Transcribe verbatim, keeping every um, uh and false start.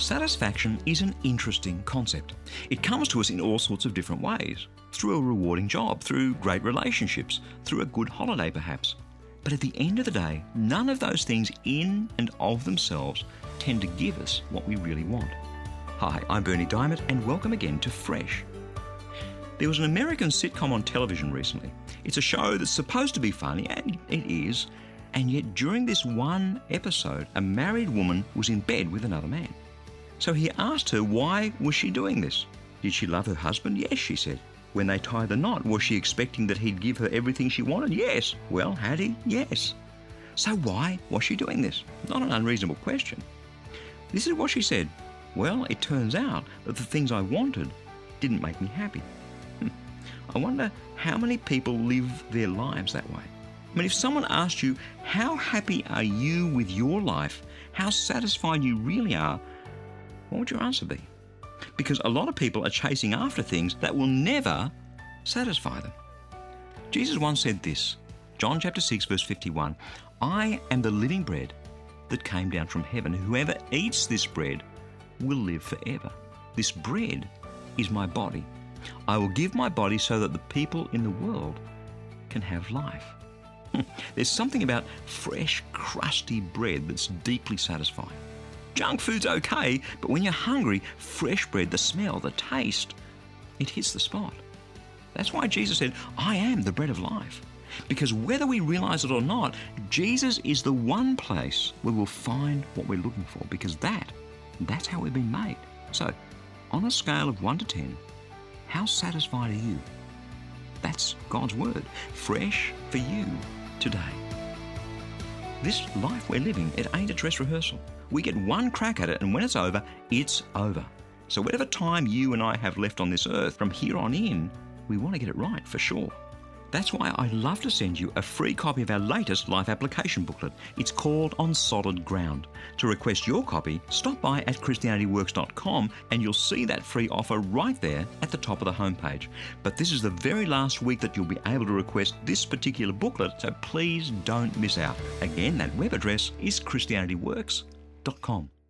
Satisfaction is an interesting concept. It comes to us in all sorts of different ways. Through a rewarding job, through great relationships, through a good holiday perhaps. But at the end of the day, none of those things in and of themselves tend to give us what we really want. Hi, I'm Berni Dymet and welcome again to Fresh. There was an American sitcom on television recently. It's a show that's supposed to be funny, and it is, and yet during this one episode, a married woman was in bed with another man. So he asked her why was she doing this. Did she love her husband? Yes, she said. When they tied the knot, was she expecting that he'd give her everything she wanted? Yes. Well, had he? Yes. So why was she doing this? Not an unreasonable question. This is what she said. Well, it turns out that the things I wanted didn't make me happy. I wonder how many people live their lives that way. I mean, if someone asked you, how happy are you with your life? How satisfied you really are? What would your answer be? Because a lot of people are chasing after things that will never satisfy them. Jesus once said this, John chapter six, verse fifty-one, I am the living bread that came down from heaven. Whoever eats this bread will live forever. This bread is my body. I will give my body so that the people in the world can have life. There's something about fresh, crusty bread that's deeply satisfying. Junk food's okay, but when you're hungry, fresh bread, the smell, the taste, it hits the spot. That's why Jesus said, I am the bread of life. Because whether we realize it or not, Jesus is the one place where we'll find what we're looking for, because that, that's how we've been made. So, on a scale of one to ten, how satisfied are you? That's God's word, fresh for you today. This life we're living, it ain't a dress rehearsal. We get one crack at it, and when it's over, it's over. So whatever time you and I have left on this earth, from here on in, we want to get it right for sure. That's why I'd love to send you a free copy of our latest life application booklet. It's called On Solid Ground. To request your copy, stop by at christianity works dot com and you'll see that free offer right there at the top of the homepage. But this is the very last week that you'll be able to request this particular booklet, so please don't miss out. Again, that web address is christianity works dot com.